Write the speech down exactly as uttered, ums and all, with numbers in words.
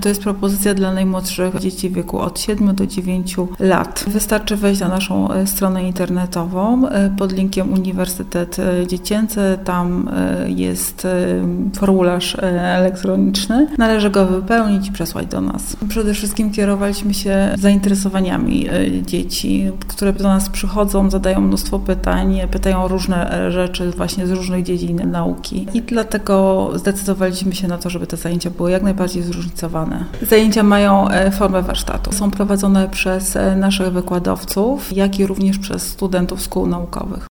To jest propozycja dla najmłodszych dzieci w wieku od siedmiu do dziewięciu lat. Wystarczy wejść na naszą stronę internetową pod linkiem Uniwersytet Dziecięcy. Tam jest formularz elektroniczny. Należy go wypełnić i przesłać do nas. Przede wszystkim kierowaliśmy się zainteresowaniami dzieci, które do nas przychodzą, zadają mnóstwo pytań, pytają o różne rzeczy właśnie z różnych dziedzin nauki. I dlatego zdecydowaliśmy się na to, żeby te zajęcia były jak najbardziej zróżnicowane. Zajęcia mają formę warsztatu. Są prowadzone przez naszych wykładowców, jak i również przez studentów szkół naukowych.